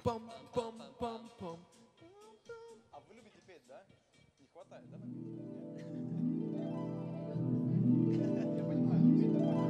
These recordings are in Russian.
Пам-пам-пам-пам. А вы любите петь, да? Не хватает, да? Я понимаю, петь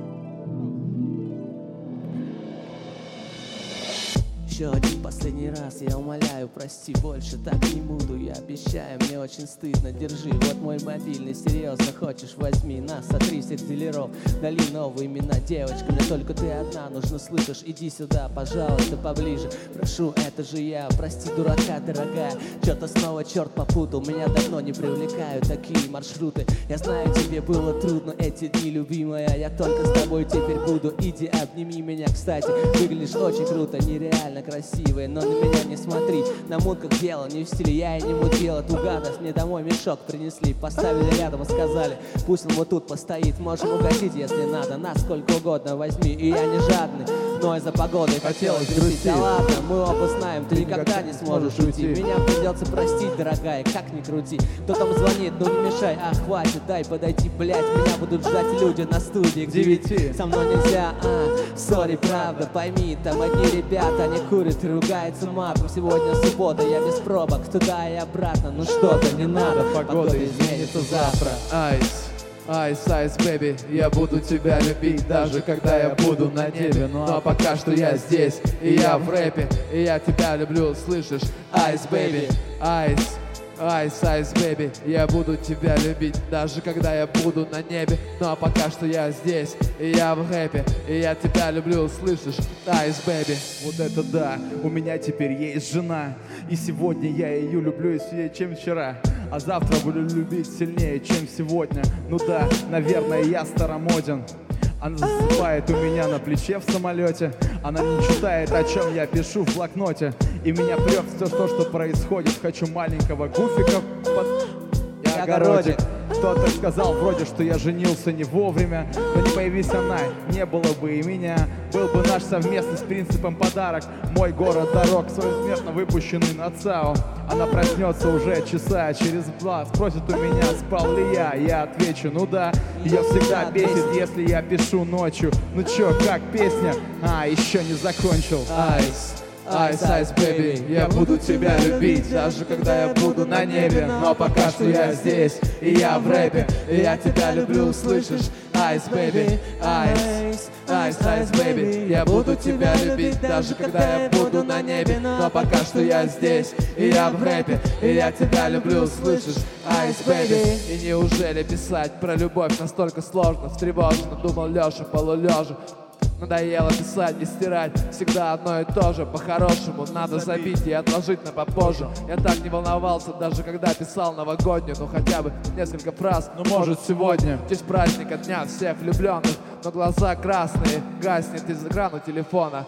Еще один последний раз, я умоляю, прости, больше так не буду, я обещаю, мне очень стыдно, держи, вот мой мобильный, серьезно хочешь, возьми, нас, сотри всех дилеров, дали новые имена, девочка, мне только ты одна нужна, слышишь, иди сюда, пожалуйста, поближе, прошу, это же я, прости, дурака, дорогая, что-то снова черт попутал, меня давно не привлекают такие маршруты, я знаю, тебе было трудно эти дни, любимая, я только с тобой теперь буду, иди, обними меня, кстати, выглядишь очень круто, нереально красивая, но на меня не смотри, на мутках дело, не в стиле, я и не мутила, ту гадость, мне домой мешок принесли, поставили рядом и сказали, пусть он вот тут постоит, можем угостить, если надо, нас сколько угодно возьми, и я не жадный, но из-за погоды хотелось грустить, да ладно, мы оба знаем, ты никогда не сможешь уйти, меня придется простить, дорогая, как ни крути, кто там звонит, ну не мешай, а хватит, дай подойти, блять, меня будут ждать люди на студии к 9, со мной нельзя, сори, правда, пойми, там одни ребята, они курят и ругаются матом, сегодня суббота, я без пробок, туда и обратно, ну что-то не надо, погода изменится завтра. Айс, айс, айс, бэби, я буду тебя любить, даже когда я буду на небе. Но пока что я здесь, и я в рэпе, и я тебя люблю, слышишь? Айс, бэби, айс, айс, айс, бэби, я буду тебя любить, даже когда я буду на небе. Но пока что я здесь, и я в рэпе, и я тебя люблю, слышишь? Айс, бэби. Вот это да, у меня теперь есть жена, и сегодня я ее люблю сильнее, чем вчера, а завтра буду любить сильнее, чем сегодня. Ну да, наверное, я старомоден. Она засыпает у меня на плече в самолете, она не читает, о чем я пишу в блокноте, и меня прет все то, что происходит. Хочу маленького гуфика под огородик. Кто-то сказал вроде, что я женился не вовремя, но не появись она, не было бы и меня. Был бы наш совместный с принципом подарок, мой город дорог, своесмертно выпущенный на ЦАО. Она проснется уже часа через 2, спросит у меня, спал ли я отвечу, ну да. Ее всегда бесит, если я пишу ночью. Ну чё, как песня? Еще не закончил. Айс, айс, айс, бэби, я буду тебя любить, даже когда я буду на небе. Но пока что я здесь, и я в рэпе, и я тебя люблю, слышишь? Айс, бэби, айс, айс, айс, бэби, я буду тебя любить, даже когда я буду на небе. Но пока что я здесь, и я в рэпе, и я тебя люблю, слышишь? Айс, бэби. И неужели писать про любовь настолько сложно? Встревоженно думал Лёша полулежа. Надоело писать и стирать, всегда одно и то же. По-хорошему надо забить и отложить на попозже. Я так не волновался, даже когда писал новогоднюю, ну хотя бы несколько фраз. Ну может сегодня, в честь праздника дня всех влюбленных, но глаза красные, гаснет из экрана телефона.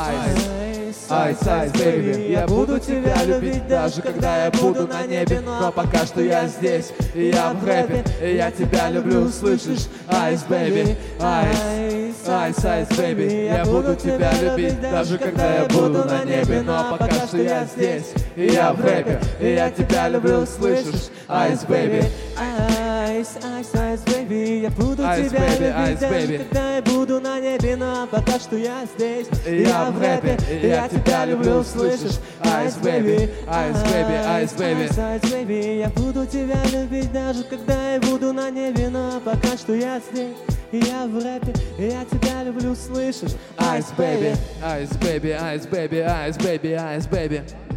Айс, айс, айс, бэйби, я буду тебя любить, даже когда я буду на небе. Но пока что я здесь, и я в рэпе, и я тебя люблю, слышишь? Айс, бэйби, айс, айс, айс, бэйби, я буду тебя любить, даже когда я буду на небе. Но пока что я здесь, и я в рэпе, и я тебя люблю, слышишь? Айс, бэйби. Айс, айс, айс, бэйби, я буду тебя любить, даже когда я буду на небе. Но пока что я здесь, и я в рэпе, и я тебя люблю, слышишь? Айс, бэйби, айс, бэйби, айс, бэйби. Айс, бэйби, я буду тебя любить, даже когда я буду на небе. Но пока что я здесь, и я в рэпе, и я тебя люблю, слышишь? Айс, бэйби, айс, бэйби, айс, бэйби, айс, бэйби, айс, бэйби.